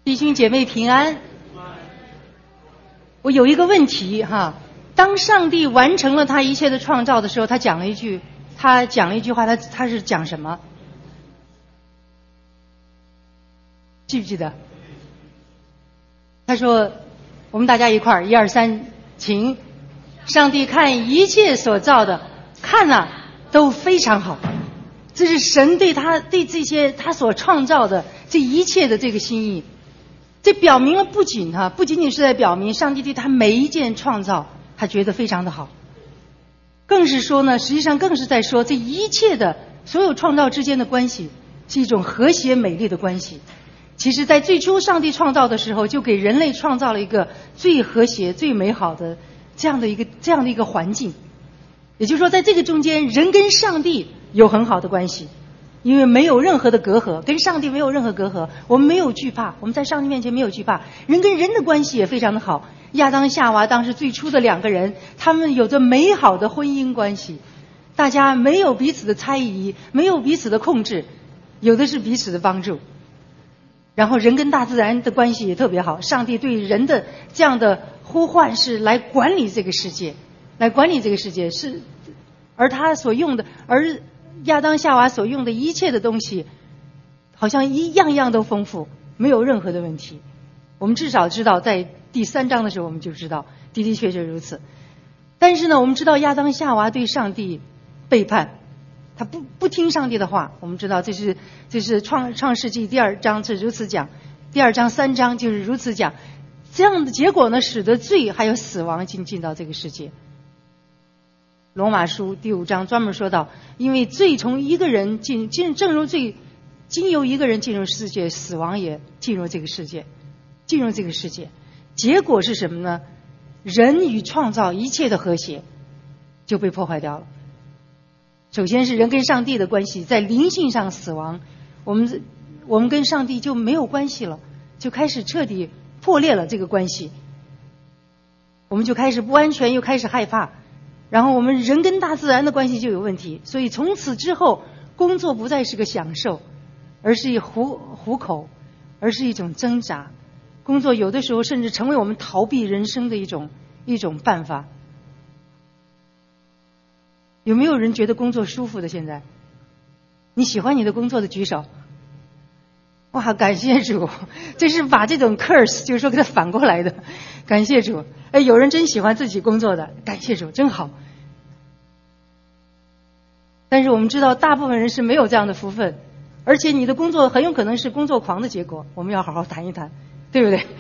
弟兄姐妹平安。我有一个问题哈，当上帝完成了他一切的创造的时候，他讲了一句话，他是讲什么？记不记得？他说：“我们大家一块儿，1、2、3，请。上帝看一切所造的，看呐，都非常好。”这是神对这些他所创造的这一切的这个心意。这表明了不仅仅是在表明上帝对他每一件创造他觉得非常的好，更是说呢，实际上更是在说这一切的所有创造之间的关系是一种和谐美丽的关系。其实在最初上帝创造的时候，就给人类创造了一个最和谐最美好的这样的一个环境。也就是说，在这个中间，人跟上帝有很好的关系，因为没有任何的隔阂，跟上帝没有任何隔阂，我们没有惧怕，我们在上帝面前没有惧怕。人跟人的关系也非常的好，亚当夏娃当时最初的2个人，他们有着美好的婚姻关系，大家没有彼此的猜疑，没有彼此的控制，有的是彼此的帮助。然后人跟大自然的关系也特别好，上帝对人的这样的呼唤是来管理这个世界，是，而他所用的，而亚当夏娃所用的一切的东西，好像样样都丰富，没有任何的问题。我们至少知道，在第3章的时候，我们就知道的的确确如此。但是呢，我们知道亚当夏娃对上帝背叛，他不听上帝的话。我们知道这是创世纪第2章是如此讲，第2章3章就是如此讲。这样的结果呢，使得罪还有死亡进到这个世界。罗马书第5章专门说到，因为罪从一个人正如罪经由一个人进入世界，死亡也进入这个世界。结果是什么呢？人与创造一切的和谐就被破坏掉了。首先是人跟上帝的关系在灵性上死亡，我们跟上帝就没有关系了，就开始彻底破裂了这个关系。我们就开始不安全，又开始害怕。然后我们人跟大自然的关系就有问题，所以从此之后，工作不再是个享受，而是一糊口，而是一种挣扎。工作有的时候甚至成为我们逃避人生的一种办法。有没有人觉得工作舒服的？现在，你喜欢你的工作的举手。哇，感谢主！这是把这种 curse 就是说给它反过来的，感谢主。哎，有人真喜欢自己工作的，感谢主，真好。但是我们知道，大部分人是没有这样的福分，而且你的工作很有可能是工作狂的结果。我们要好好谈一谈，对不对？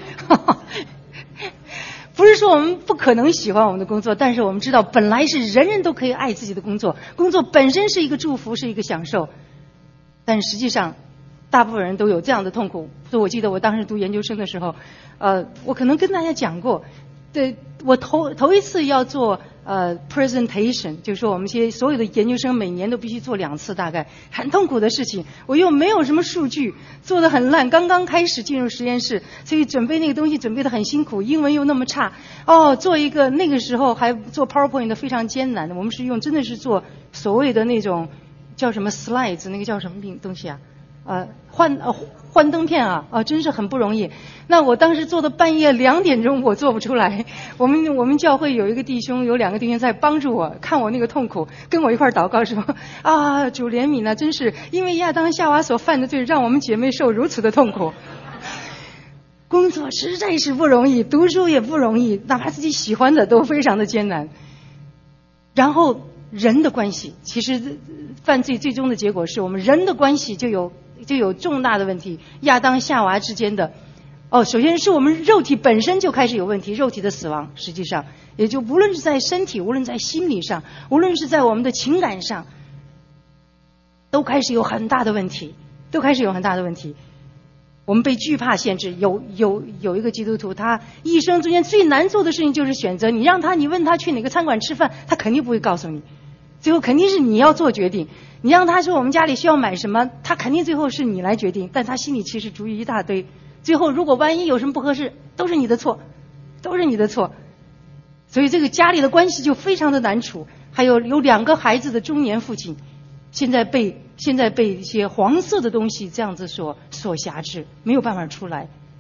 不是说我们不可能喜欢我们的工作，但是我们知道，本来是人人都可以爱自己的工作，工作本身是一个祝福，是一个享受，但实际上大部分人都有这样的痛苦。所以我记得我当时读研究生的时候，我可能跟大家讲过，对，我头一次要做presentation， 就是说我们所有的研究生每年都必须做2次，大概很痛苦的事情。我又没有什么数据，做得很烂，刚刚开始进入实验室，所以准备那个东西准备得很辛苦，英文又那么差。做一个那个时候还做 PowerPoint 的非常艰难的，我们是真的是做所谓的那种叫什么 slides， 那个叫什么东西啊？幻灯片啊，真是很不容易。那我当时做到半夜2点钟，我做不出来。我们教会有2个弟兄在帮助我，看我那个痛苦，跟我一块祷告说主怜悯啊，真是因为亚当夏娃所犯的罪，让我们姐妹受如此的痛苦。工作实在是不容易，读书也不容易，哪怕自己喜欢的都非常的艰难。然后人的关系，其实犯罪最终的结果是我们人的关系就有重大的问题。亚当夏娃之间的首先是我们肉体本身就开始有问题，肉体的死亡，实际上也就无论是在身体，无论在心理上，无论是在我们的情感上，都开始有很大的问题。我们被惧怕限制。有一个基督徒，他一生中间最难做的事情就是选择。你问他去哪个餐馆吃饭，他肯定不会告诉你，最后肯定是你要做决定。你让他说我们家里需要买什么，他肯定最后是你来决定，但他心里其实主意一大堆。最后如果万一有什么不合适，都是你的错。所以这个家里的关系就非常的难处。还有2个孩子的中年父亲，现在被一些黄色的东西这样子所辖制，没有办法出来。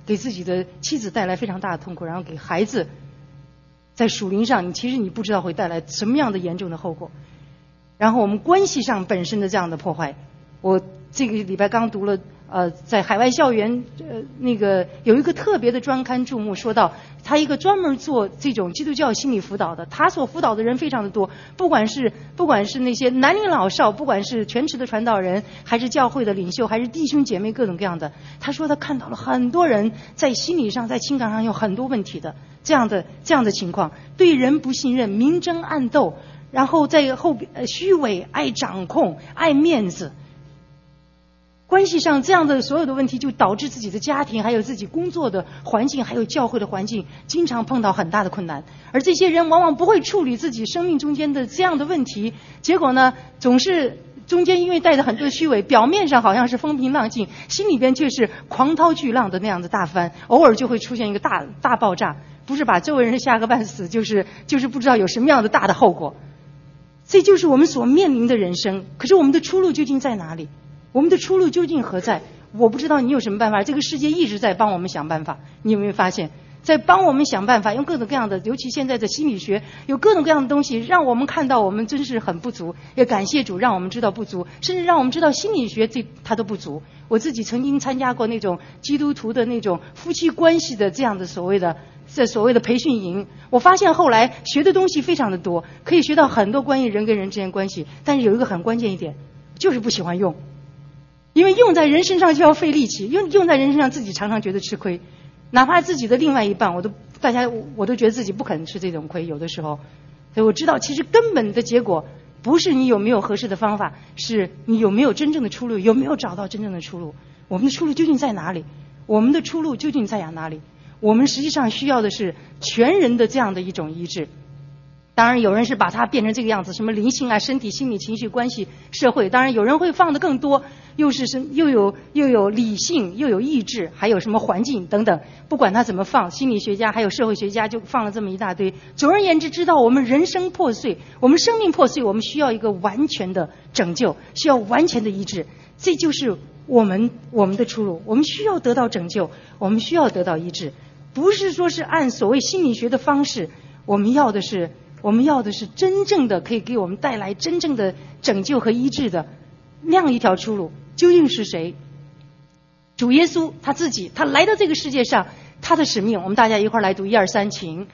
给自己的妻子带来非常大的痛苦，然后给孩子在属灵上，其实你不知道会带来什么样的严重的后果。然后我们关系上本身的这样的破坏，我这个礼拜刚读了在海外校园那个有一个特别的专刊注目，说到他一个专门做这种基督教心理辅导的，他所辅导的人非常的多，不管是那些男女老少，不管是全职的传道人，还是教会的领袖，还是弟兄姐妹各种各样的，他说他看到了很多人在心理上在情感上有很多问题的这样的情况，对人不信任，明争暗斗，然后在后边虚伪，爱掌控，爱面子，关系上这样的所有的问题，就导致自己的家庭还有自己工作的环境还有教会的环境经常碰到很大的困难，而这些人往往不会处理自己生命中间的这样的问题，结果呢总是中间因为带着很多虚伪，表面上好像是风平浪静，心里边却是狂涛巨浪的那样的大翻，偶尔就会出现一个大爆炸，不是把周围人吓个半死，就是不知道有什么样的大的后果。这就是我们所面临的人生。可是我们的出路究竟在哪里？我们的出路究竟何在？我不知道你有什么办法，这个世界一直在帮我们想办法，你有没有发现在帮我们想办法，用各种各样的，尤其现在的心理学有各种各样的东西，让我们看到我们真是很不足，也感谢主让我们知道不足，甚至让我们知道心理学它都不足。我自己曾经参加过那种基督徒的那种夫妻关系的这样的所谓的培训营，我发现后来学的东西非常的多，可以学到很多关于人跟人之间关系，但是有一个很关键一点，就是不喜欢用，因为用在人身上就要费力气，用在人身上自己常常觉得吃亏，哪怕自己的另外一半我都觉得自己不肯吃这种亏，有的时候。所以我知道其实根本的结果不是你有没有合适的方法，是你有没有真正的出路，有没有找到真正的出路。我们的出路究竟在哪里？我们的出路究竟在哪里？我们实际上需要的是全人的这样的一种医治。当然有人是把它变成这个样子，什么灵性啊、身体、心理、情绪、关系、社会，当然有人会放得更多，又有理性，又有意志，还有什么环境等等，不管它怎么放，心理学家还有社会学家就放了这么一大堆。总而言之，知道我们人生破碎，我们生命破碎，我们需要一个完全的拯救，需要完全的医治，这就是我们的出路。我们需要得到拯救，我们需要得到医治，不是说是按所谓心理学的方式，我们要的是真正的可以给我们带来真正的拯救和医治的那样一条出路。究竟是谁？主耶稣他自己，他来到这个世界上，他的使命，我们大家一块来读1、2、3，请。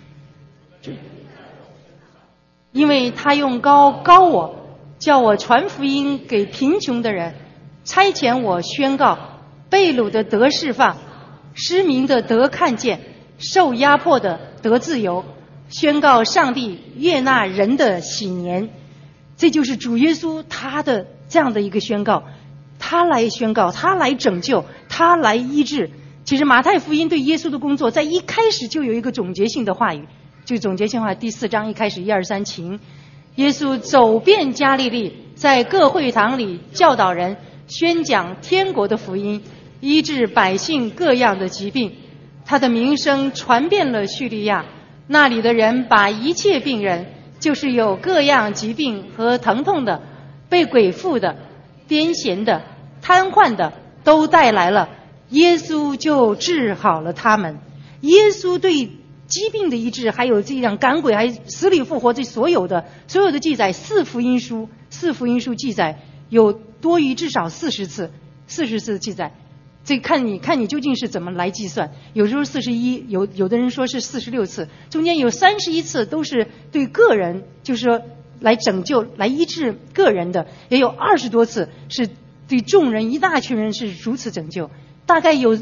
因为他用膏我，叫我传福音给贫穷的人，差遣我宣告被掳的得释放，失明的得看见，受压迫的得自由，宣告上帝悦纳人的喜年。这就是主耶稣他的这样的一个宣告，他来宣告，他来拯救，他来医治。其实马太福音对耶稣的工作在一开始就有一个总结性的话语，就总结性话第4章一开始1、2、3，请。耶稣走遍加利利，在各会堂里教导人，宣讲天国的福音，医治百姓各样的疾病。他的名声传遍了叙利亚，那里的人把一切病人，就是有各样疾病和疼痛的，被鬼附的，癫痫的，瘫痪的，都带来了，耶稣就治好了他们。耶稣对疾病的医治，还有这样赶鬼，还死里复活，这所有的记载，4福音书记载有多于至少40次记载。这看你究竟是怎么来计算，有时候41，有的人说是46次，中间有31次都是对个人，就是说来拯救来医治个人的，也有20多次是对众人，一大群人是如此拯救。大概有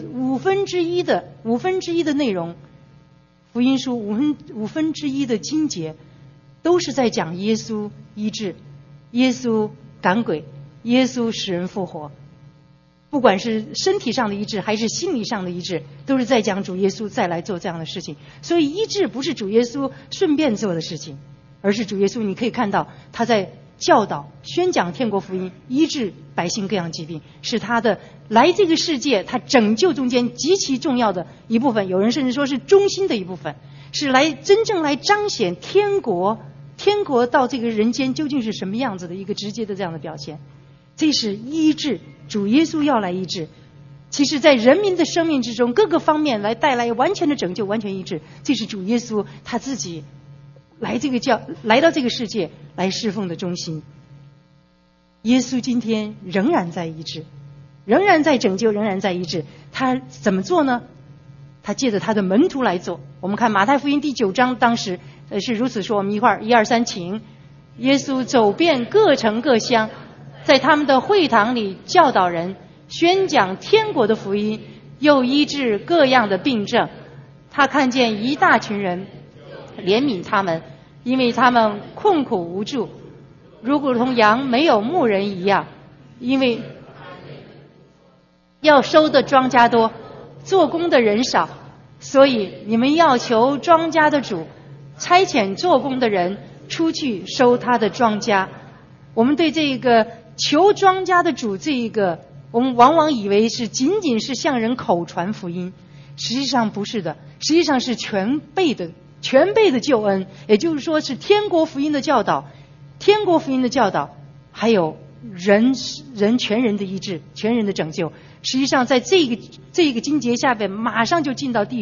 1/5的内容，福音书1/5的经节都是在讲耶稣医治，耶稣赶鬼，耶稣使人复活。不管是身体上的医治还是心理上的医治，都是在讲主耶稣再来做这样的事情。所以医治不是主耶稣顺便做的事情，而是主耶稣你可以看到他在教导宣讲天国福音，医治百姓各样疾病，是他的来这个世界他拯救中间极其重要的一部分，有人甚至说是中心的一部分，是来真正来彰显天国到这个人间究竟是什么样子的一个直接的这样的表现。这是医治，主耶稣要来医治。 其实在人民的生命之中各个方面来带来完全的拯救，完全医治，这是主耶稣他自己来到这个世界来侍奉的中心。耶稣今天仍然在医治，仍然在拯救，仍然在医治。他怎么做呢？他借着他的门徒来做。我们看马太福音第9章，当时是如此说，我们一块儿1、2、3，请。耶稣走遍各城各乡，在他们的会堂里教导人，宣讲天国的福音，又医治各样的病症。他看见一大群人，怜悯他们，因为他们困苦无助，如同羊没有牧人一样。因为要收的庄稼多，做工的人少，所以你们要求庄稼的主差遣做工的人出去收他的庄稼。我们对这个求庄稼的主，我们往往以为是仅仅是向人口传福音，实际上不是的，实际上是全备的救恩，也就是说是天国福音的教导，还有人全人的医治，全人的拯救。实际上在这个经节下边，马上就进到第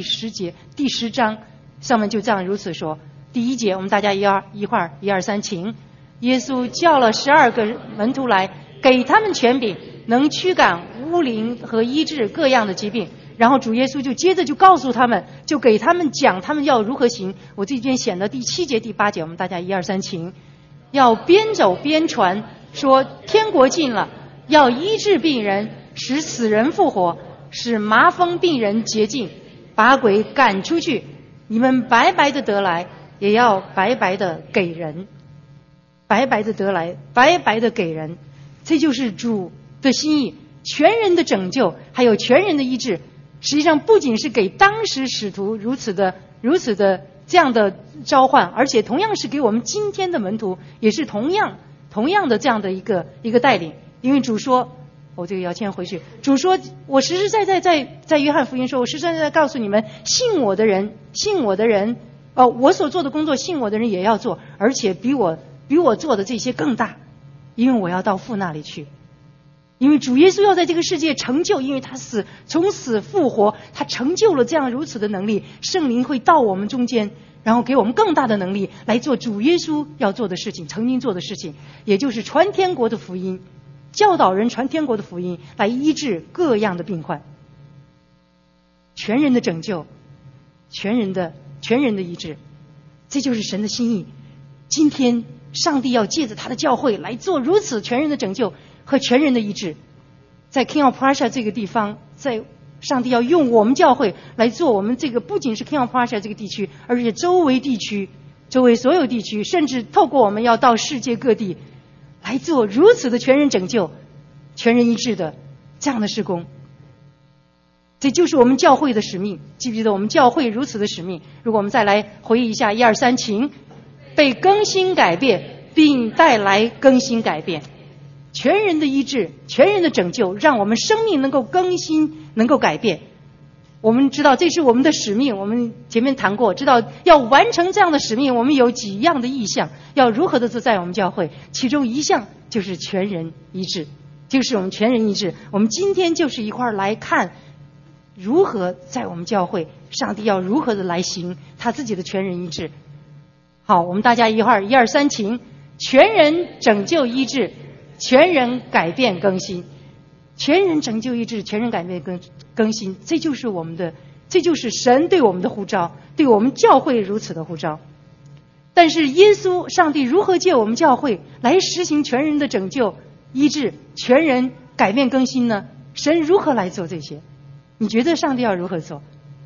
10章上面，就这样如此说。第1节，我们大家一块儿1、2、3，请。耶稣叫了12个门徒来，给他们权柄，能驱赶污灵和医治各样的疾病。然后主耶稣就接着就告诉他们，就给他们讲他们要如何行。我这边写的第7节、第8节，我们大家1、2、3，请。要边走边传，说天国近了，要医治病人，使死人复活，使麻风病人洁净，把鬼赶出去。你们白白的得来，也要白白的给人。白白的得来，白白的给人。这就是主的心意，全人的拯救，还有全人的医治。实际上不仅是给当时使徒如此的这样的召唤，而且同样是给我们今天的门徒，也是同样的这样的一个带领。因为主说，这个要先回去。主说，我实实在在在约翰福音说，我实实在在告诉你们，信我的人，我所做的工作，信我的人也要做，而且比我做的这些更大，因为我要到父那里去。因为主耶稣要在这个世界成就，因为他从死复活，他成就了这样如此的能力，圣灵会到我们中间，然后给我们更大的能力来做主耶稣要做的事情，曾经做的事情，也就是传天国的福音，教导人传天国的福音，来医治各样的病患，全人的拯救，全人的医治。这就是神的心意。今天上帝要借着他的教会来做如此全人的拯救和全人的医治。在 King of Prussia 这个地方，在上帝要用我们教会来做我们这个不仅是 King of Prussia 这个地区，而且周围所有地区，甚至透过我们要到世界各地来做如此的全人拯救、全人医治的这样的事工。这就是我们教会的使命。记不记得我们教会如此的使命？如果我们再来回忆一下1、2、3，请。被更新改变，并带来更新改变，全人的医治，全人的拯救，让我们生命能够更新，能够改变。我们知道这是我们的使命，我们前面谈过，知道要完成这样的使命，我们有几样的意向，要如何的做在我们教会。其中一项就是全人医治，就是我们全人医治。我们今天就是一块来看如何在我们教会，上帝要如何的来行他自己的全人医治。好，我们大家一块儿1、2、3，请。全人拯救医治，全人改变更新，全人拯救医治，全人改变更新，这就是神对我们的呼召，对我们教会如此的呼召。但是耶稣上帝如何借我们教会来实行全人的拯救医治，全人改变更新呢？神如何来做这些？你觉得上帝要如何做？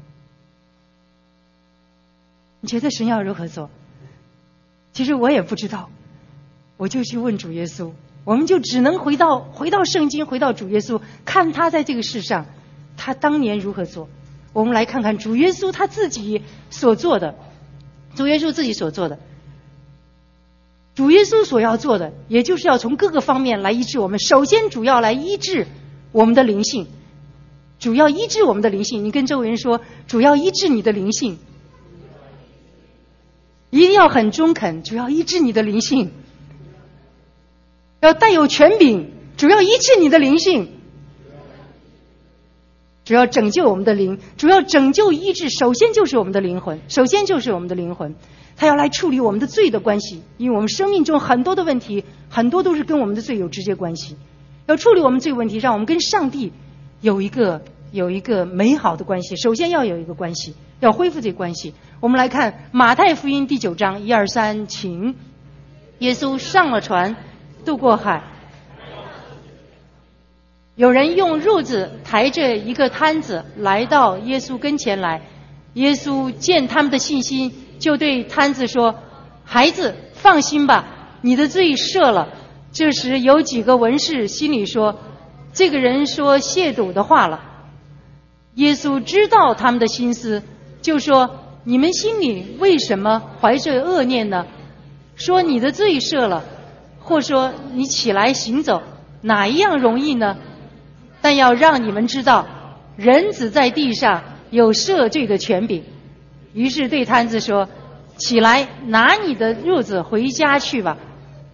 你觉得神要如何做？其实我也不知道，我就去问主耶稣。我们就只能回到圣经，回到主耶稣，看他在这个世上他当年如何做。我们来看看主耶稣他自己所做的，主耶稣自己所做的，主耶稣所要做的，也就是要从各个方面来医治我们。首先主要来医治我们的灵性，主要医治我们的灵性。你跟周围人说，主要医治你的灵性，一定要很中肯，主要医治你的灵性，要带有权柄，主要医治你的灵性。 主要拯救我们的灵，主要拯救医治，首先就是我们的灵魂，首先就是我们的灵魂。他要来处理我们的罪的关系，因为我们生命中很多的问题，很多都是跟我们的罪有直接关系。要处理我们罪问题，让我们跟上帝有一个美好的关系。首先要有一个关系，要恢复这个关系。我们来看马太福音第9章1、2、3，请。耶稣上了船，渡过海。有人用褥子抬着一个摊子来到耶稣跟前来，耶稣见他们的信心，就对摊子说：孩子，放心吧，你的罪赦了。这时有几个文士心里说，这个人说亵渎的话了。耶稣知道他们的心思，就说：你们心里为什么怀着恶念呢？说你的罪赦了，或说你起来行走，哪一样容易呢？但要让你们知道，人子在地上有赦罪的权柄。于是对摊子说：起来，拿你的褥子回家去吧。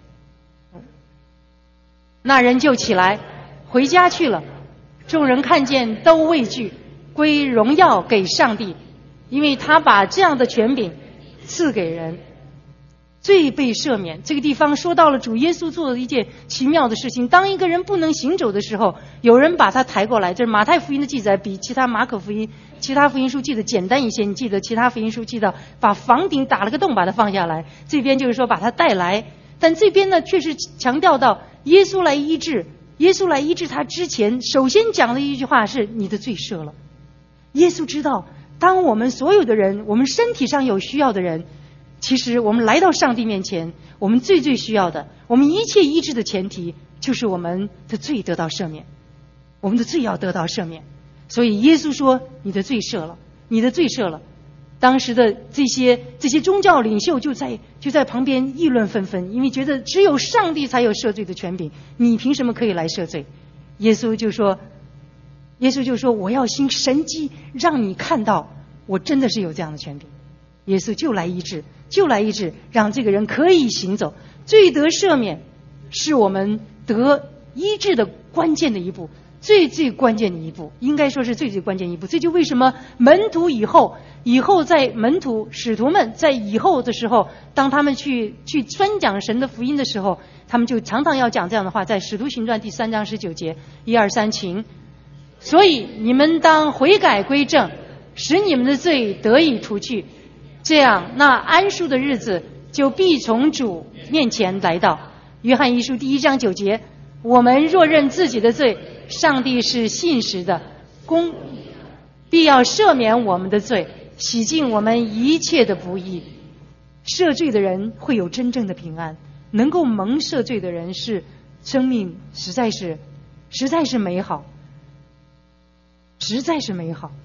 那人就起来回家去了。众人看见都畏惧，归荣耀给上帝，因为他把这样的权柄赐给人。罪被赦免，这个地方说到了主耶稣做了一件奇妙的事情。当一个人不能行走的时候，有人把他抬过来。这是马太福音的记载，比其他马可福音、其他福音书记得简单一些。你记得其他福音书记得把房顶打了个洞把他放下来，这边就是说把他带来。但这边呢却是强调到耶稣来医治，耶稣来医治他之前，首先讲的一句话是你的罪赦了。耶稣知道，当我们所有的人，我们身体上有需要的人，其实我们来到上帝面前，我们最需要的，我们一切医治的前提就是我们的罪得到赦免，我们的罪要得到赦免。所以耶稣说你的罪赦了，你的罪赦了。当时的这些宗教领袖就在旁边议论纷纷，因为觉得只有上帝才有赦罪的权柄，你凭什么可以来赦罪？耶稣就说我要行神迹，让你看到我真的是有这样的权柄。耶稣就来医治，让这个人可以行走。罪得赦免是我们得医治的关键的一步，最关键的一步，应该说是最关键一步。这就为什么门徒以后在使徒们在以后的时候，当他们去宣讲神的福音的时候，他们就常常要讲这样的话，在使徒行传第3章19节1、2、3，请。所以你们当悔改归正，使你们的罪得以除去，这样那安舒的日子就必从主面前来到。约翰一书第1章9节，我们若认自己的罪，上帝是信实的，必要赦免我们的罪，洗净我们一切的不义。赦罪的人会有真正的平安，能够蒙赦罪的人是生命实在是美好，实在是美好。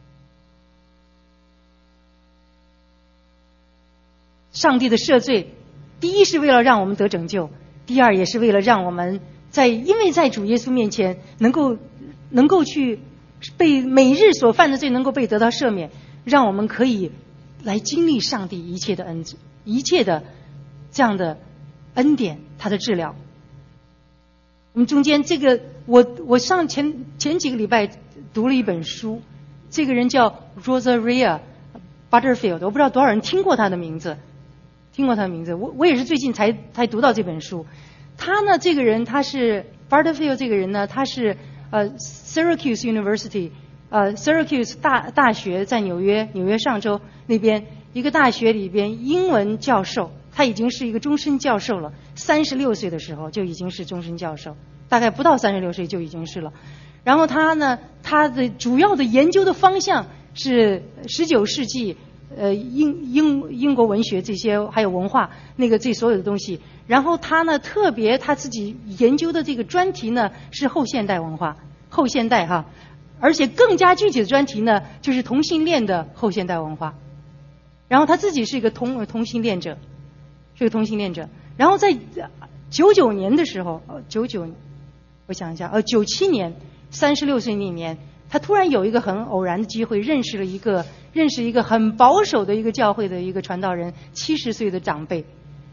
上帝的赦罪，第一是为了让我们得拯救，第二也是为了让我们因为在主耶稣面前能够去被每日所犯的罪能够被得到赦免，让我们可以来经历上帝一切的这样的恩典，他的治疗。我们中间这个我上前几个礼拜读了一本书，这个人叫 Rosaria Butterfield， 我不知道多少人听过他的名字。我也是最近才读到这本书。他呢，这个人他是 Butterfield， 这个人呢，他是Syracuse University Syracuse 大学，在纽约上州那边一个大学里边英文教授，他已经是一个终身教授了，36岁的时候就已经是终身教授，大概不到36岁就已经是了。然后他呢，他的主要的研究的方向是19世纪英国文学这些还有文化这所有的东西。然后他呢特别他自己研究的这个专题呢是后现代文化，后现代哈，而且更加具体的专题呢就是同性恋的后现代文化。然后他自己是一个同性恋者。然后在99年的时候我想一下97年36岁那年，他突然有一个很偶然的机会认识一个很保守的一个教会的一个传道人，70岁的长辈。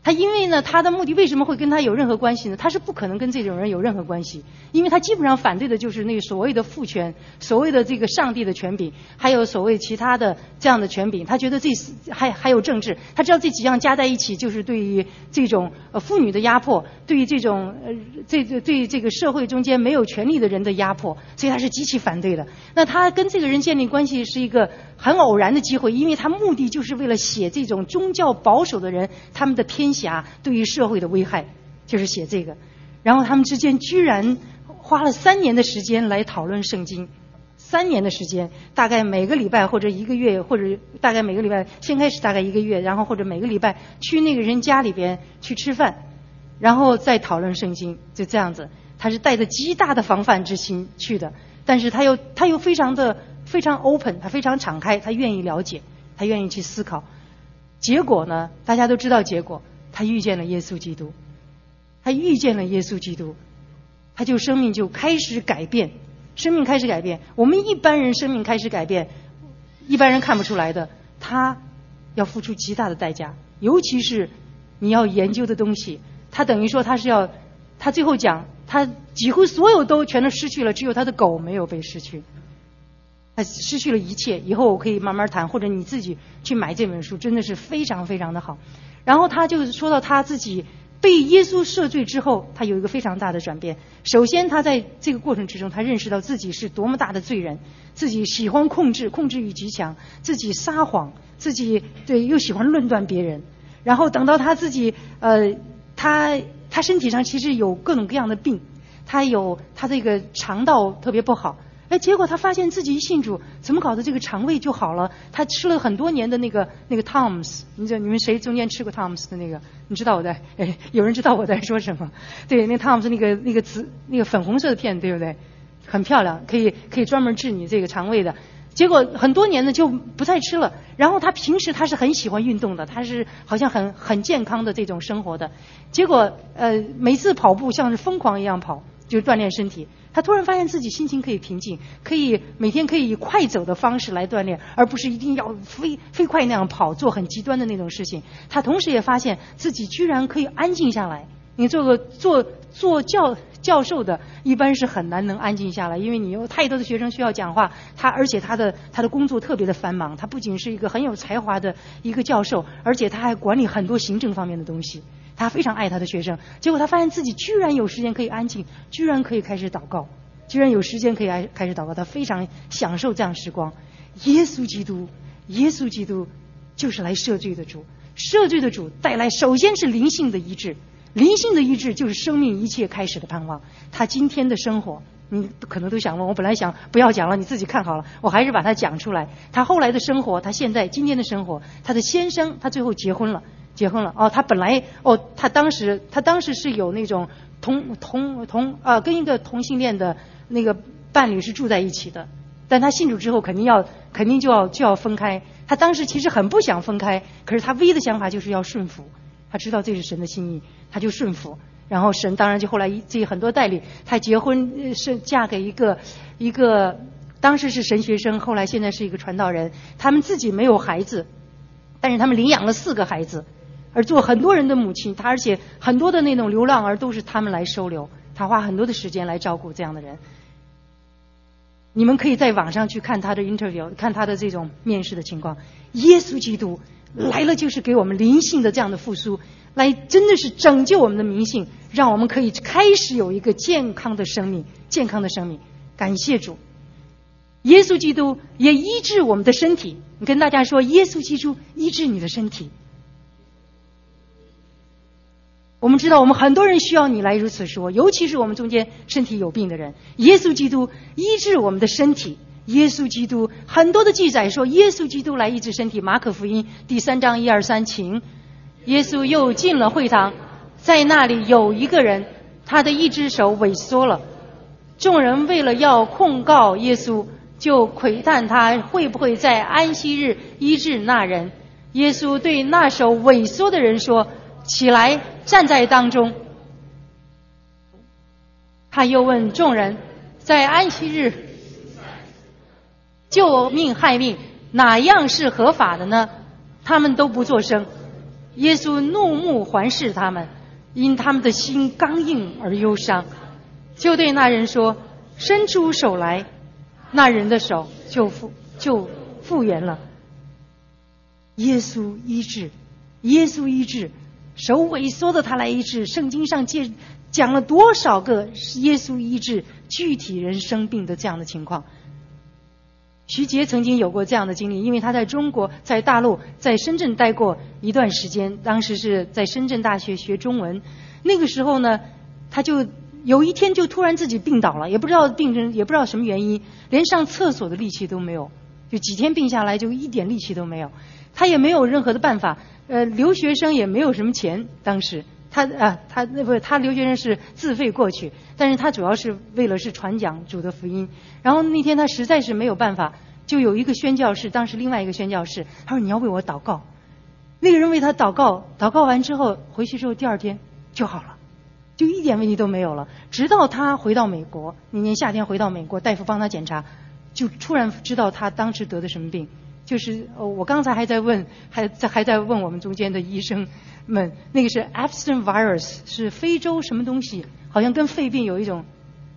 他因为呢，他的目的为什么会跟他有任何关系呢？他是不可能跟这种人有任何关系，因为他基本上反对的就是那个所谓的父权，所谓的这个上帝的权柄，还有所谓其他的这样的权柄。他觉得还有政治，他知道这几样加在一起就是对于这种妇女的压迫，对于这种对这个社会中间没有权利的人的压迫，所以他是极其反对的。那他跟这个人建立关系是一个很偶然的机会，因为他目的就是为了写这种宗教保守的人他们的偏狭对于社会的危害，就是写这个。然后他们之间居然花了3年的时间来讨论圣经，3年的时间，大概每个礼拜或者1个月，或者大概每个礼拜先开始大概1个月，然后或者每个礼拜去那个人家里边去吃饭，然后再讨论圣经，就这样子。他是带着极大的防范之心去的，但是他又非常 open， 他非常敞开，他愿意了解，他愿意去思考。结果呢，大家都知道结果，他遇见了耶稣基督，他遇见了耶稣基督，他就生命就开始改变，生命开始改变。我们一般人生命开始改变，一般人看不出来的，他要付出极大的代价，尤其是你要研究的东西，他等于说他最后讲，他几乎所有都全都失去了，只有他的狗没有被失去。他失去了一切，以后我可以慢慢谈，或者你自己去买这本书，真的是非常非常的好。然后他就说到他自己被耶稣赦罪之后，他有一个非常大的转变。首先他在这个过程之中，他认识到自己是多么大的罪人，自己喜欢控制欲极强，自己撒谎，自己又喜欢论断别人。然后等到他自己他身体上其实有各种各样的病，他这个肠道特别不好。结果他发现自己一信主，怎么搞的这个肠胃就好了？他吃了很多年的那个 Tom's， 你们谁中间吃过 Tom's 的那个？你知道我在有人知道我在说什么？对，那 Tom's 那个粉红色的片，对不对？很漂亮，可以专门治你这个肠胃的。结果很多年呢就不再吃了。然后他平时他是很喜欢运动的，他是好像很健康的这种生活的。结果每次跑步像是疯狂一样跑，就是锻炼身体。他突然发现自己心情可以平静，每天可以以快走的方式来锻炼，而不是一定要飞快那样跑，做很极端的那种事情。他同时也发现自己居然可以安静下来。你做教授的，一般是很难能安静下来，因为你有太多的学生需要讲话，而且他的工作特别的繁忙。他不仅是一个很有才华的一个教授，而且他还管理很多行政方面的东西。他非常爱他的学生，结果他发现自己居然有时间可以安静，居然可以开始祷告，居然有时间可以开始祷告，他非常享受这样时光。耶稣基督就是来赦罪的主，赦罪的主带来首先是灵性的医治，灵性的医治就是生命一切开始的盼望。他今天的生活你可能都想问，我本来想不要讲了，你自己看好了，我还是把它讲出来。他后来的生活，他今天的生活，他的先生他最后结婚了他当时是有那种跟一个同性恋的那个伴侣是住在一起的，但他信主之后肯定就要分开。他当时其实很不想分开，可是他唯一的想法就是要顺服，他知道这是神的心意，他就顺服。然后神当然就后来这很多代理，他结婚是嫁给一个当时是神学生，后来现在是一个传道人。他们自己没有孩子，但是他们领养了4个孩子，而做很多人的母亲。而且很多的那种流浪儿都是他们来收留，他花很多的时间来照顾这样的人。你们可以在网上去看他的 interview， 看他的这种面试的情况。耶稣基督来了就是给我们灵性的这样的复苏，来真的是拯救我们的灵性，让我们可以开始有一个健康的生命。感谢主。耶稣基督也医治我们的身体。你跟大家说，耶稣基督医治你的身体。我们知道我们很多人需要你来如此说，尤其是我们中间身体有病的人。耶稣基督医治我们的身体。耶稣基督很多的记载说耶稣基督来医治身体。马可福音第3章1、2、3，请。耶稣又进了会堂，在那里有一个人，他的一只手萎缩了。众人为了要控告耶稣，就窥探他会不会在安息日医治那人。耶稣对那手萎缩的人说，起来，站在当中。他又问众人，在安息日救命害命，哪样是合法的呢？他们都不作声。 耶稣怒目环视他们，因他们的心刚硬而忧伤，就对那人说：伸出手来。那人的手就复原了。耶稣医治，耶稣医治，手萎缩的他来医治。圣经上讲了多少个耶稣医治具体人生病的这样的情况。徐杰曾经有过这样的经历，因为他在中国，在大陆，在深圳待过一段时间，当时是在深圳大学学中文。那个时候呢，他就有一天就突然自己病倒了，也不知道病症，也不知道什么原因，连上厕所的力气都没有，就几天病下来就一点力气都没有。他也没有任何的办法，留学生也没有什么钱，当时他留学生是自费过去，但是他主要是为了是传讲主的福音。然后那天他实在是没有办法，就有一个宣教士，当时另外一个宣教士，他说你要为我祷告。那个人为他祷告，祷告完之后回去之后第二天就好了，就一点问题都没有了。直到他回到美国，那年夏天回到美国，大夫帮他检查，就突然知道他当时得的什么病。就是我刚才还在问我们中间的医生们，那个是 Epstein virus， 是非洲什么东西，好像跟肺病有一种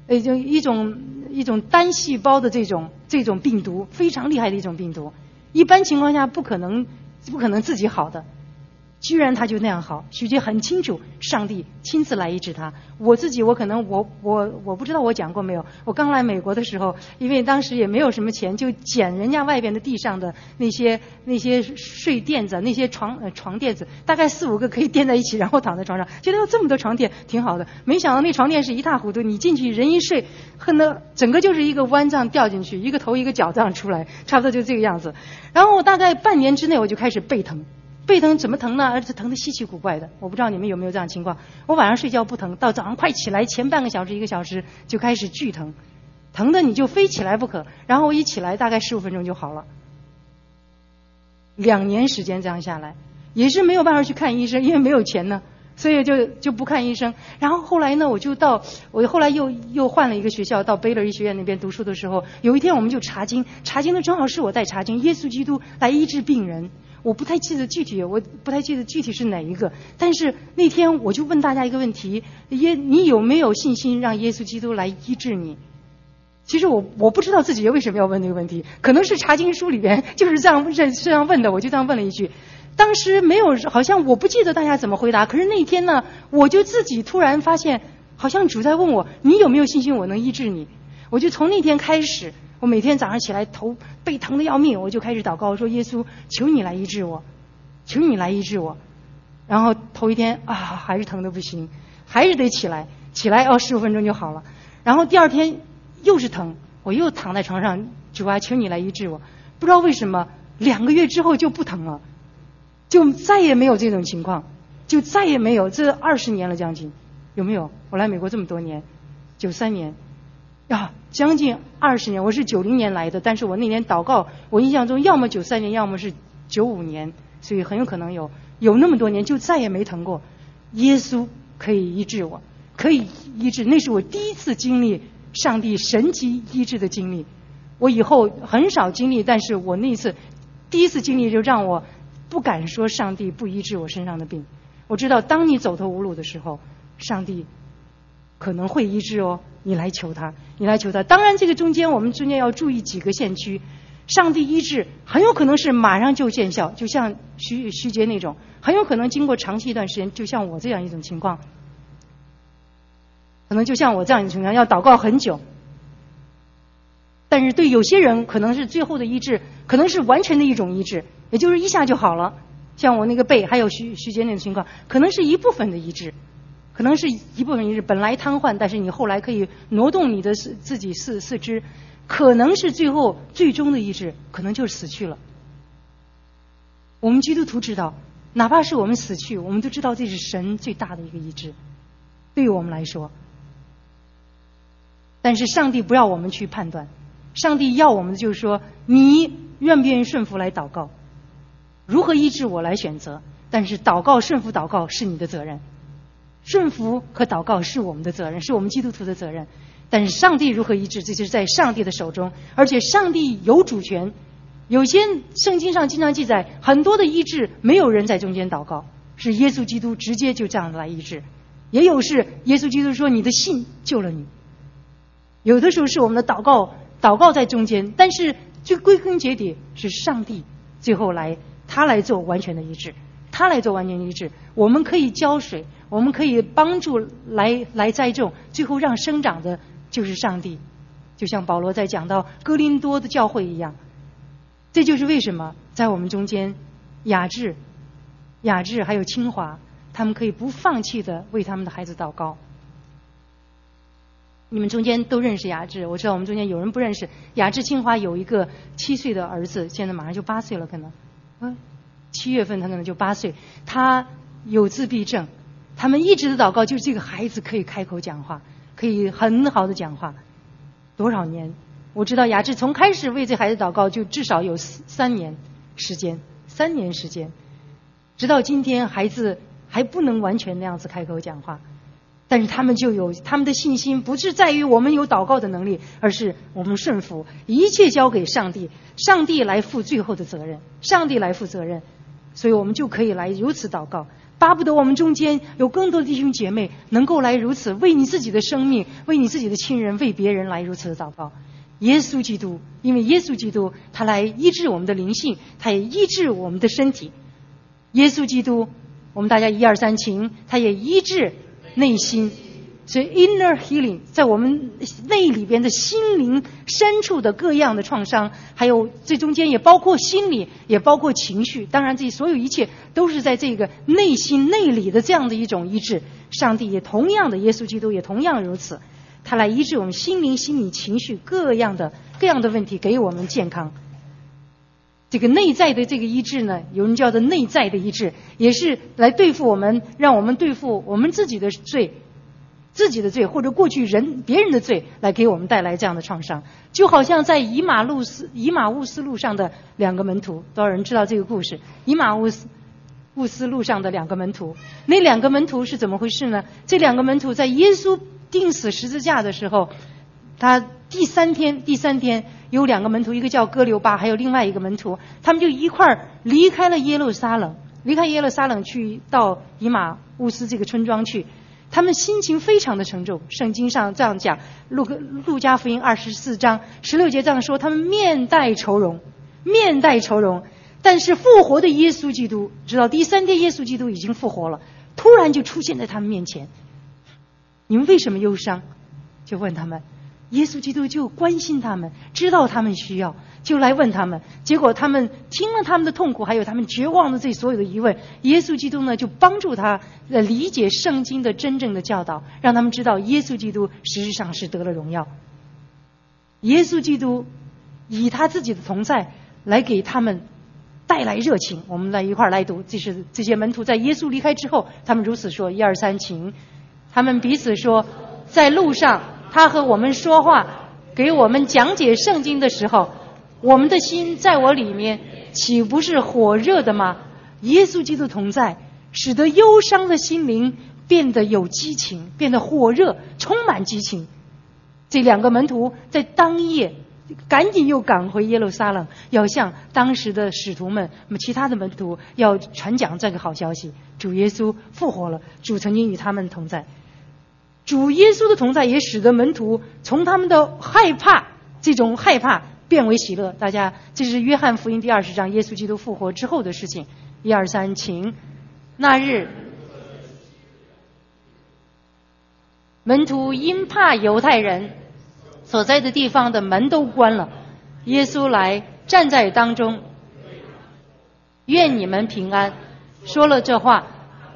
单细胞的这种病毒，非常厉害的一种病毒，一般情况下不可能自己好的。居然他就那样好。许杰很清楚，上帝亲自来医治他。我可能不知道我讲过没有。我刚来美国的时候，因为当时也没有什么钱，就捡人家外边的地上的那些睡垫子，那些床垫子，大概4-5个可以垫在一起，然后躺在床上，觉得有这么多床垫挺好的。没想到那床垫是一塌糊涂，你进去人一睡，恨得整个就是一个弯这样掉进去，一个头一个脚这样出来，差不多就这个样子。然后大概半年之内我就开始背疼。背疼怎么疼呢？而且疼得稀奇古怪的，我不知道你们有没有这样的情况。我晚上睡觉不疼，到早上快起来前半个小时1个小时就开始剧疼，疼的你就非起来不可。然后我一起来大概15分钟就好了。2年时间这样下来，也是没有办法去看医生，因为没有钱呢，所以就不看医生。然后后来呢，我后来又换了一个学校，到贝勒医学院那边读书的时候，有一天我们就查经的正好是我在查经，耶稣基督来医治病人。我不太记得具体是哪一个，但是那天我就问大家一个问题：你有没有信心让耶稣基督来医治你？其实我不知道自己为什么要问那个问题，可能是查经书里边就是这样问的，我就这样问了一句。当时没有，好像我不记得大家怎么回答，可是那天呢，我就自己突然发现，好像主在问我：你有没有信心我能医治你？我就从那天开始。我每天早上起来头背疼得要命，我就开始祷告，说耶稣，求你来医治我，求你来医治我。然后头一天还是疼得不行，还是得起来15分钟就好了。然后第二天又是疼，我又躺在床上，主啊，求你来医治我。不知道为什么2个月之后就不疼了，就再也没有这种情况，就再也没有。这20年了将近，有没有？我来美国这么多年，93年。将近20年，我是90年来的，但是我那年祷告，我印象中要么93年，要么是95年，所以很有可能有那么多年就再也没疼过。耶稣可以医治我，可以医治，那是我第一次经历上帝神奇医治的经历。我以后很少经历，但是我那次第一次经历就让我不敢说上帝不医治我身上的病。我知道当你走投无路的时候，上帝可能会医治哦，你来求他。当然这个中间我们中间要注意几个限区。上帝医治很有可能是马上就见效，就像徐杰那种，很有可能经过长期一段时间，就像我这样一种情况，可能就像我这样一种情况要祷告很久。但是对有些人可能是最后的医治，可能是完全的一种医治，也就是一下就好了。像我那个背还有徐杰那种情况，可能是一部分的医治，本来瘫痪，但是你后来可以挪动你的自己四肢，可能是最终的医治，可能就是死去了。我们基督徒知道，哪怕是我们死去，我们都知道这是神最大的一个医治，对于我们来说。但是上帝不要我们去判断，上帝要我们的就是说，你愿不愿意顺服来祷告，如何医治我来选择，但是顺服祷告是你的责任。顺服和祷告是我们的责任，是我们基督徒的责任。但是上帝如何医治，这就是在上帝的手中，而且上帝有主权。有些圣经上经常记载，很多的医治没有人在中间祷告， 是耶稣基督直接就这样来医治，也有是耶稣基督说你的信救了你。有的时候是我们的祷告在中间，但是最归根结底是上帝最后他来做完全的医治，他来做完全的医治。我们可以浇水，我们可以帮助来栽种，最后让生长的就是上帝。就像保罗在讲到哥林多的教会一样，这就是为什么在我们中间雅致还有清华，他们可以不放弃的为他们的孩子祷告。你们中间都认识雅致，我知道我们中间有人不认识。雅致清华有一个7岁的儿子，现在马上就8岁了，可能7月份他可能就8岁，他有自闭症。他们一直的祷告就是这个孩子可以开口讲话，可以很好的讲话。多少年？我知道雅致从开始为这孩子祷告就至少有3年时间，3年时间，直到今天孩子还不能完全那样子开口讲话。但是他们就有他们的信心，不是在于我们有祷告的能力，而是我们顺服，一切交给上帝，上帝来负最后的责任，上帝来负责任，所以我们就可以来如此祷告。巴不得我们中间有更多的弟兄姐妹能够来如此为你自己的生命，为你自己的亲人，为别人来如此的祷告。耶稣基督，因为耶稣基督他来医治我们的灵性，他也医治我们的身体。耶稣基督，我们大家1、2、3请，他也医治内心。所以 inner healing 在我们内里边的心灵深处的各样的创伤，还有这中间也包括心理，也包括情绪，当然这所有一切都是在这个内心内里的这样的一种医治。上帝也同样的，耶稣基督也同样如此，他来医治我们心灵、心理、情绪各样的问题，给我们健康。这个内在的这个医治呢，有人叫做内在的医治，也是来对付我们，让我们对付我们自己的罪或者过去别人的罪，来给我们带来这样的创伤。就好像在以马忤斯路上的2个门徒，多少人知道这个故事？以马忤斯路上的2个门徒，那2个门徒是怎么回事呢？这2个门徒在耶稣钉死十字架的时候，他第三天有2个门徒，一个叫哥留巴，还有另外一个门徒，他们就一块儿离开耶路撒冷去到以马忤斯这个村庄去。他们心情非常的沉重，圣经上这样讲，路加福音24章16节这样说，他们面带愁容。但是复活的耶稣基督，直到第3天耶稣基督已经复活了，突然就出现在他们面前。你们为什么忧伤？就问他们。耶稣基督就关心他们，知道他们需要，就来问他们。结果他们听了他们的痛苦，还有他们绝望的这所有的疑问，耶稣基督呢就帮助他理解圣经的真正的教导，让他们知道耶稣基督实际上是得了荣耀。耶稣基督以他自己的同在来给他们带来热情。我们来一块儿来读，这些门徒在耶稣离开之后，他们如此说：1、2、3请。他们彼此说，在路上他和我们说话，给我们讲解圣经的时候，我们的心在我里面岂不是火热的吗？耶稣基督同在，使得忧伤的心灵变得有激情，变得火热，充满激情。这2个门徒在当夜赶紧又赶回耶路撒冷，要向当时的使徒们其他的门徒要传讲这个好消息，主耶稣复活了，主曾经与他们同在。主耶稣的同在也使得门徒从他们的这种害怕变为喜乐。大家，这是约翰福音第20章耶稣基督复活之后的事情。1、2、3请。那日门徒因怕犹太人，所在的地方的门都关了，耶稣来站在当中，愿你们平安。说了这话，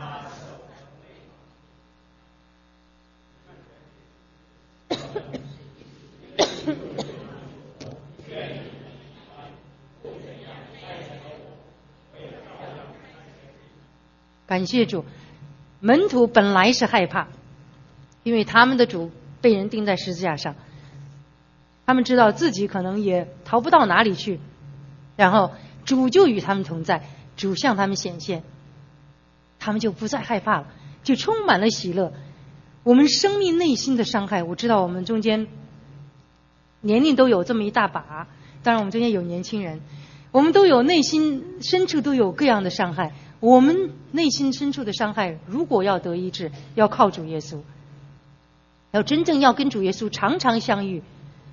感谢主。门徒本来是害怕，因为他们的主被人钉在十字架上，他们知道自己可能也逃不到哪里去，然后主就与他们同在，主向他们显现，他们就不再害怕了，就充满了喜乐。我们生命内心的伤害，我知道我们中间年龄都有这么一大把，当然我们中间有年轻人，我们都有内心深处都有各样的伤害。 我们内心深处的伤害，如果要得医治，要靠主耶稣，要真正要跟主耶稣常常相遇，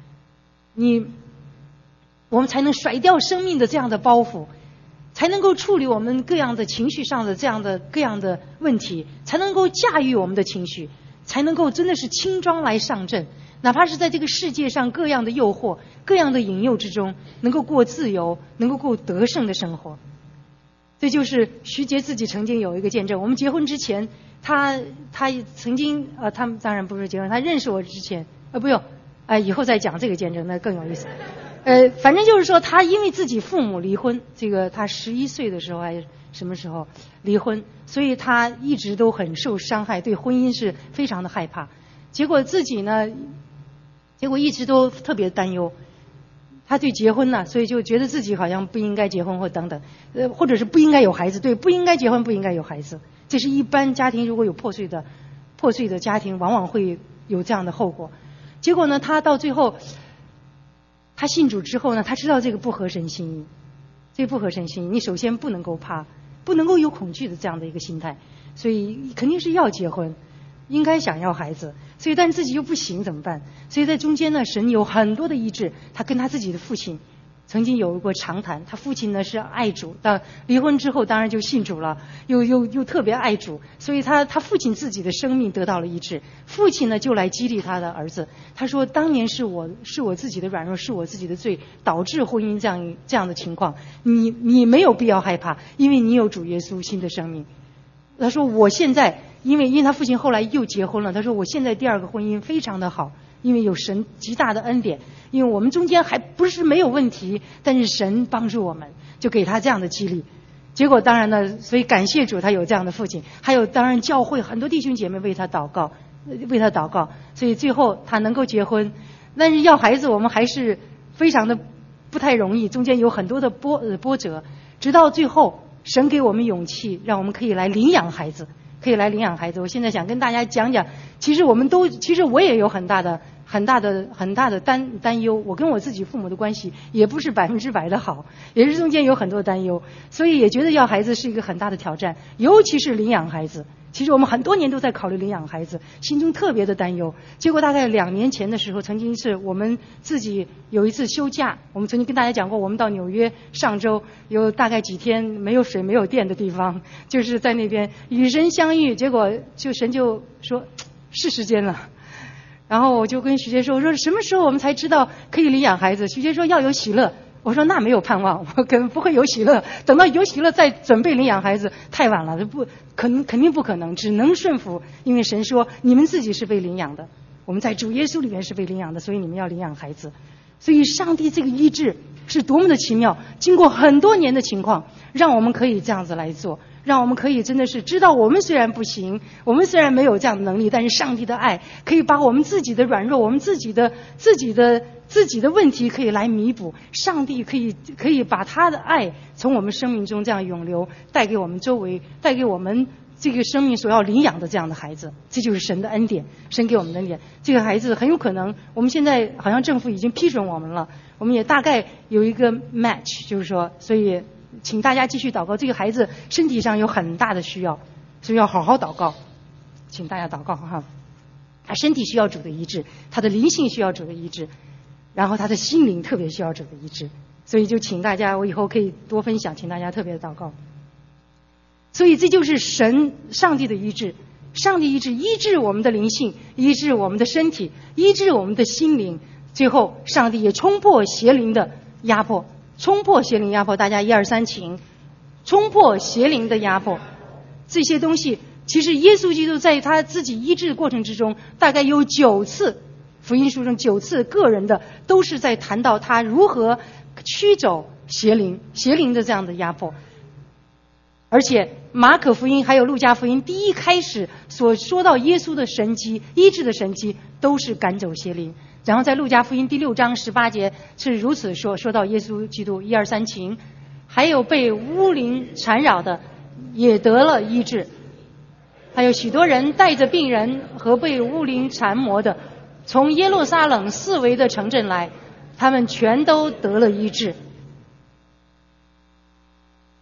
我们才能甩掉生命的这样的包袱，才能够处理我们各样的情绪上的这样的各样的问题，才能够驾驭我们的情绪，才能够真的是轻装来上阵，哪怕是在这个世界上各样的诱惑、各样的引诱之中，能够过自由、能够过得胜的生活。这就是徐杰自己曾经有一个见证。我们结婚之前，他曾经他们当然不是结婚，他认识我之前不用以后再讲这个见证，那更有意思。反正就是说，他因为自己父母离婚，这个他11岁的时候还是什么时候离婚，所以他一直都很受伤害，对婚姻是非常的害怕。结果自己呢，一直都特别担忧。他对结婚呢，所以就觉得自己好像不应该结婚或等等，或者是不应该有孩子，对，不应该结婚，不应该有孩子。这是一般家庭如果有破碎的家庭，往往会有这样的后果。结果呢，他到最后，他信主之后呢，他知道这个不合神心意，这不合神心意。你首先不能够怕，不能够有恐惧的这样的一个心态，所以肯定是要结婚，应该想要孩子。所以但自己又不行怎么办？所以在中间呢，神有很多的医治。他跟他自己的父亲曾经有过长谈，他父亲呢是爱主，但离婚之后当然就信主了，又特别爱主，所以他父亲自己的生命得到了医治。父亲呢就来激励他的儿子，他说当年是我自己的软弱，是我自己的罪导致婚姻这样的情况，你没有必要害怕，因为你有主耶稣新的生命。他说我现在因为他父亲后来又结婚了，他说我现在第二个婚姻非常的好，因为有神极大的恩典，因为我们中间还不是没有问题，但是神帮助我们，就给他这样的激励。结果当然呢，所以感谢主他有这样的父亲，还有当然教会很多弟兄姐妹为他祷告，所以最后他能够结婚。但是要孩子我们还是非常的不太容易，中间有很多的波折，直到最后神给我们勇气，让我们可以来领养孩子。我现在想跟大家讲讲，其实我也有很大的担忧，我跟我自己父母的关系也不是100%的好，也是中间有很多担忧，所以也觉得要孩子是一个很大的挑战，尤其是领养孩子。其实我们很多年都在考虑领养孩子，心中特别的担忧。结果大概2年前的时候，曾经是我们自己有一次休假，我们曾经跟大家讲过，我们到纽约上周有大概几天没有水没有电的地方，就是在那边与神相遇，结果神就说是时间了。然后我就跟徐杰说什么时候我们才知道可以领养孩子？徐杰说要有喜乐。我说那没有盼望，我不会有喜乐，等到有喜乐再准备领养孩子太晚了，肯定不可能，只能顺服，因为神说你们自己是被领养的，我们在主耶稣里面是被领养的，所以你们要领养孩子。所以上帝这个医治是多么的奇妙，经过很多年的情况，让我们可以这样子来做，让我们可以真的是知道我们虽然不行，我们虽然没有这样的能力，但是上帝的爱可以把我们自己的软弱，我们自己的问题可以来弥补，上帝可以把他的爱从我们生命中这样涌流，带给我们周围，带给我们这个生命所要领养的这样的孩子。这就是神的恩典，神给我们的恩典。这个孩子很有可能，我们现在好像政府已经批准我们了，我们也大概有一个 match， 就是说，所以请大家继续祷告。这个孩子身体上有很大的需要，所以要好好祷告，请大家祷告哈。他身体需要主的医治，他的灵性需要主的医治，然后他的心灵特别需要主的医治，所以就请大家，我以后可以多分享，请大家特别的祷告。所以这就是上帝的医治，上帝医治我们的灵性，医治我们的身体，医治我们的心灵，最后上帝也冲破邪灵的压迫，大家1、2、3请冲破邪灵的压迫。这些东西其实耶稣基督在他自己医治的过程之中，大概有9次，福音书中9次个人的都是在谈到他如何驱走邪灵的这样的压迫。而且马可福音还有路加福音第一开始所说到耶稣的神迹，医治的神迹都是赶走邪灵。然后在路加福音第6章18节是如此说到耶稣基督1、2、3请，还有被污灵缠绕的也得了医治，还有许多人带着病人和被污灵缠磨的从耶路撒冷四围的城镇来，他们全都得了医治。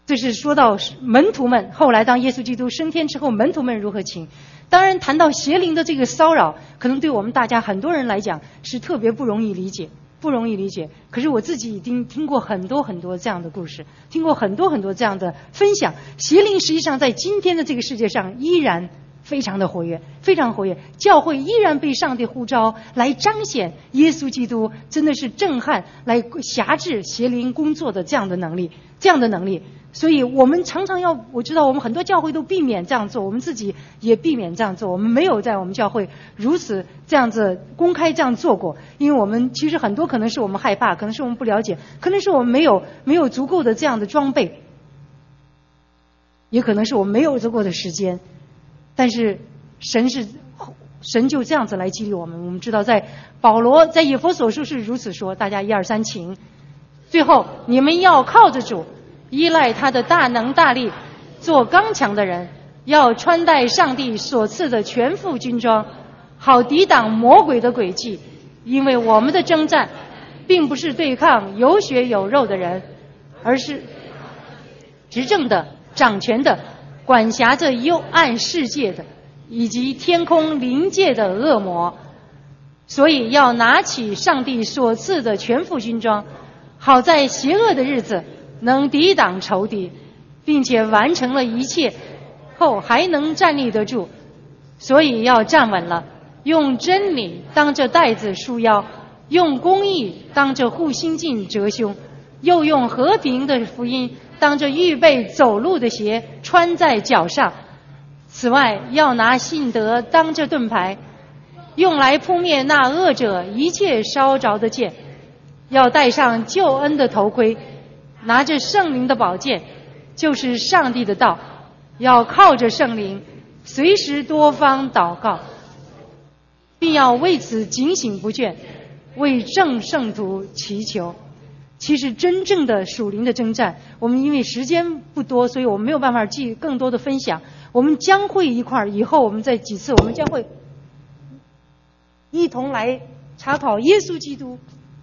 这是说到门徒们，后来当耶稣基督升天之后，门徒们如何行。当然谈到邪灵的这个骚扰，可能对我们大家很多人来讲是特别不容易理解。可是我自己已经听过很多很多这样的故事，听过很多很多这样的分享。邪灵实际上在今天的这个世界上依然非常的活跃，非常活跃。教会依然被上帝呼召来彰显耶稣基督真的是震撼，来辖制邪灵工作的这样的能力。所以我们常常我知道我们很多教会都避免这样做，我们自己也避免这样做。我们没有在我们教会如此这样子公开这样做过，因为我们其实很多可能是我们害怕，可能是我们不了解，可能是我们没有足够的这样的装备，也可能是我们没有足够的时间。但是神就这样子来激励我们。我们知道保罗在以弗所书是如此说，大家1、2、3请。最后你们要靠着主，依赖他的大能大力，做刚强的人，要穿戴上帝所赐的全副军装，好抵挡魔鬼的诡计。因为我们的征战并不是对抗有血有肉的人，而是执政的、掌权的、管辖着幽暗世界的，以及天空灵界的恶魔。所以要拿起上帝所赐的全副军装，好在邪恶的日子能抵挡仇敌，并且完成了一切后还能站立得住。所以要站稳了，用真理当着带子束腰，用公义当着护心镜折胸，又用和平的福音当着预备走路的鞋穿在脚上。此外要拿信德当着盾牌，用来扑灭那恶者一切烧着的箭。要戴上救恩的头盔，拿着圣灵的宝剑，就是上帝的道。要靠着圣灵随时多方祷告，并要为此警醒不倦，为众圣徒祈求。其实真正的属灵的征战，我们因为时间不多，所以我们没有办法记更多的分享。我们将会一块儿，以后我们在几次我们将会一同来查考耶稣基督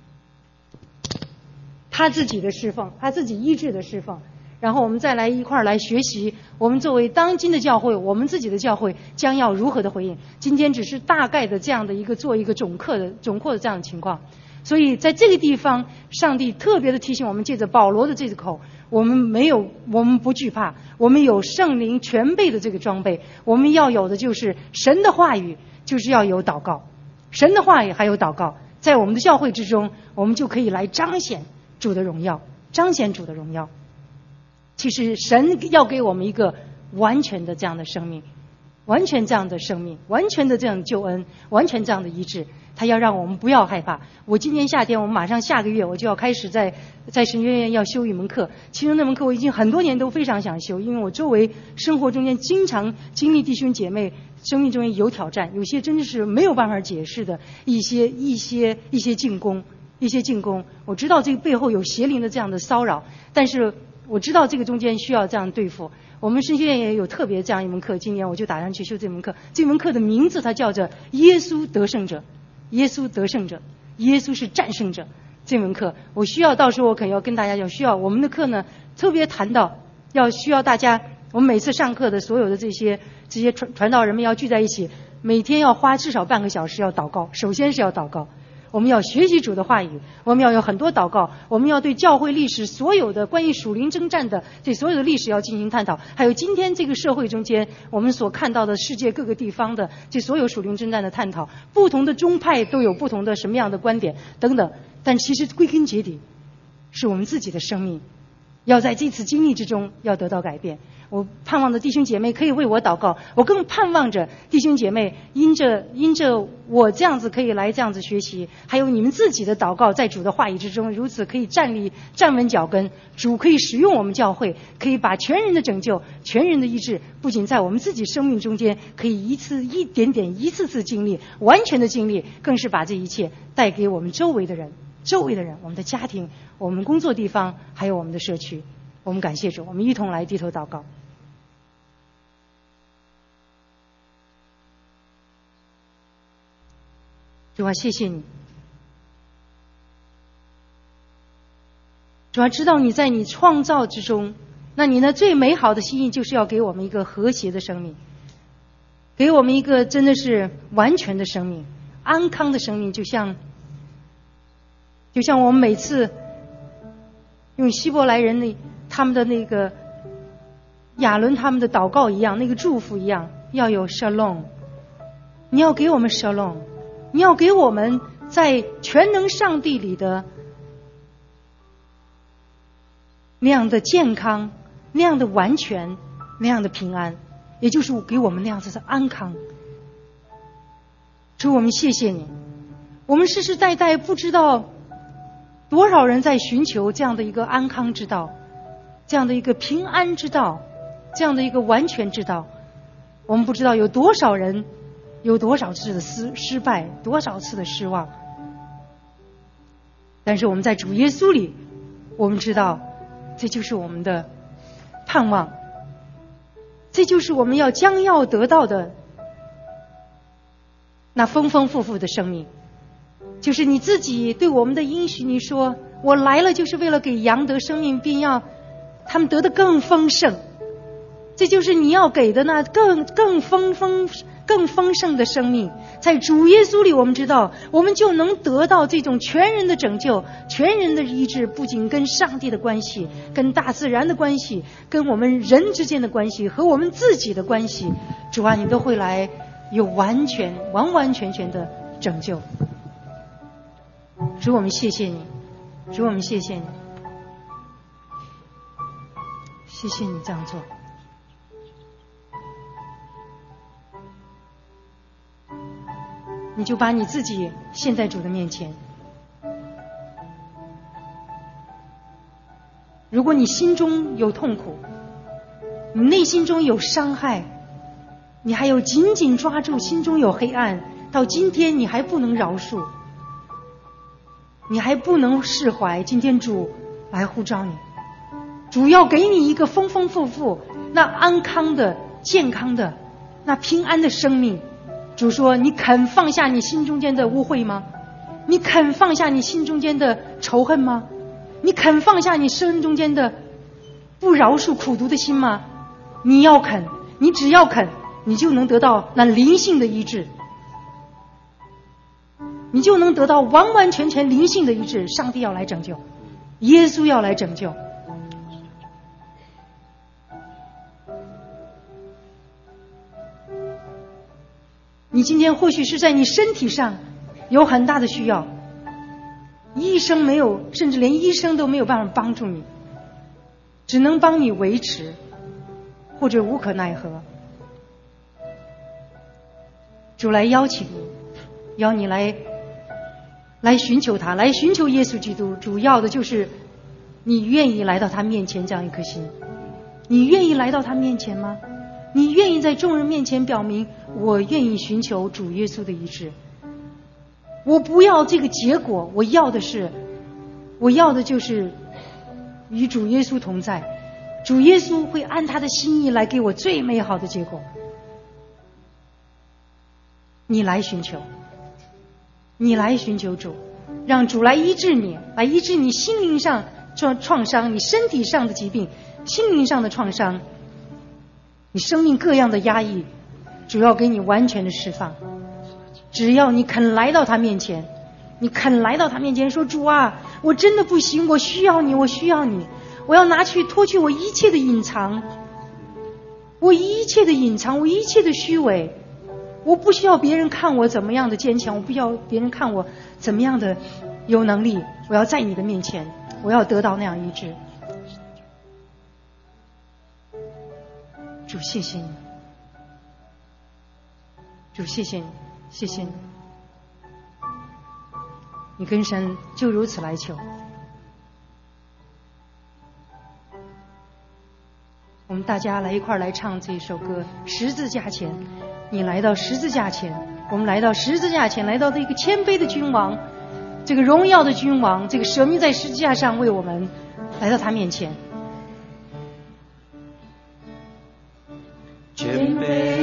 他自己的侍奉，他自己医治的侍奉，然后我们再来一块儿来学习，我们作为当今的教会，我们自己的教会将要如何的回应。今天只是大概的这样的做一个总括的这样的情况。所以在这个地方，上帝特别的提醒我们，借着保罗的这个口，我们不惧怕，我们有圣灵全备的这个装备。我们要有的就是神的话语，就是要有祷告，神的话语还有祷告，在我们的教会之中，我们就可以来彰显主的荣耀，彰显主的荣耀。其实神要给我们一个完全的这样的生命，完全这样的生命，完全的这样的救恩，完全这样的医治。他要让我们不要害怕。我今年夏天，我们马上下个月我就要开始在神学院要修一门课，其中那门课我已经很多年都非常想修，因为我周围生活中间经常经历弟兄姐妹生命中间有挑战，有些真的是没有办法解释的一些进攻，我知道这个背后有邪灵的这样的骚扰，但是我知道这个中间需要这样对付。我们神学院也有特别这样一门课，今年我就打算去修这门课。这门课的名字它叫做耶稣得胜者，耶稣得胜者，耶稣是战胜者。这门课我需要到时候我可能要跟大家讲，需要我们的课呢特别谈到需要大家，我们每次上课的所有的这些传道人们要聚在一起，每天要花至少半个小时要祷告。首先是要祷告，我们要学习主的话语，我们要有很多祷告，我们要对教会历史所有的关于属灵征战的这所有的历史要进行探讨，还有今天这个社会中间我们所看到的世界各个地方的这所有属灵征战的探讨，不同的宗派都有不同的什么样的观点等等。但其实归根结底是我们自己的生命要在这次经历之中要得到改变。我盼望着弟兄姐妹可以为我祷告，我更盼望着弟兄姐妹因着我这样子可以来这样子学习，还有你们自己的祷告在主的话语之中如此可以站稳脚跟，主可以使用我们教会，可以把全人的拯救，全人的医治，不仅在我们自己生命中间可以一次次经历，完全的经历，更是把这一切带给我们周围的人，我们的家庭，我们工作地方，还有我们的社区。我们感谢主，我们一同来低头祷告。主啊，谢谢你。主啊，知道你在你创造之中那你呢最美好的心意就是要给我们一个和谐的生命，给我们一个真的是完全的生命，安康的生命，就像我们每次用希伯来人他们的那个亚伦他们的祷告一样，那个祝福一样，要有 shalom。 你要给我们 shalom， 你要给我们在全能上帝里的那样的健康，那样的完全，那样的平安，也就是给我们那样子的安康。主，我们谢谢你，我们世世代代不知道多少人在寻求这样的一个安康之道，这样的一个平安之道，这样的一个完全之道。我们不知道有多少人有多少次的失败，多少次的失望，但是我们在主耶稣里，我们知道这就是我们的盼望，这就是我们将要得到的那丰丰富富的生命。就是你自己对我们的应许，你说我来了就是为了给羊得生命，并要他们得的更丰盛。这就是你要给的那更丰盛的生命。在主耶稣里，我们知道我们就能得到这种全人的拯救，全人的医治，不仅跟上帝的关系，跟大自然的关系，跟我们人之间的关系，和我们自己的关系，主啊，你都会来有完全的拯救。主，我们谢谢你，主，我们谢谢你，谢谢你这样做。你就把你自己献在主的面前。如果你心中有痛苦，你内心中有伤害，你还有紧紧抓住，心中有黑暗，到今天你还不能饶恕，你还不能释怀，今天主来呼召你，主要给你一个丰丰富富那安康的、健康的、那平安的生命。主说，你肯放下你心中间的污秽吗？你肯放下你心中间的仇恨吗？你肯放下你心中间的不饶恕苦毒的心吗？你要肯，你只要肯，你就能得到那灵性的医治，你就能得到完全灵性的医治。上帝要来拯救，耶稣要来拯救。你今天或许是在你身体上有很大的需要，医生没有，甚至连医生都没有办法帮助你，只能帮你维持，或者无可奈何。主来邀请你，邀你来寻求他，来寻求耶稣基督。主要的就是你愿意来到他面前这样一颗心。你愿意来到他面前吗？你愿意在众人面前表明，我愿意寻求主耶稣的医治，我不要这个结果，我要的就是与主耶稣同在，主耶稣会按他的心意来给我最美好的结果。你来寻求，你来寻求主，让主来医治你，来医治你心灵上创伤，你身体上的疾病，心灵上的创伤，你生命各样的压抑，主要给你完全的释放。只要你肯来到他面前，你肯来到他面前说，主啊，我真的不行，我需要你，我需要你，我要脱去我一切的隐藏，我一切的隐藏，我一切的虚伪，我不需要别人看我怎么样的坚强，我不要别人看我怎么样的有能力，我要在你的面前，我要得到那样医治。主谢谢你，主谢谢你，谢谢你，你跟神就如此来求。我们大家来一块来唱这一首歌，十字架前。你来到十字架前，我们来到十字架前，来到这个谦卑的君王，这个荣耀的君王，这个舍命在十字架上为我们，来到他面前。 谦卑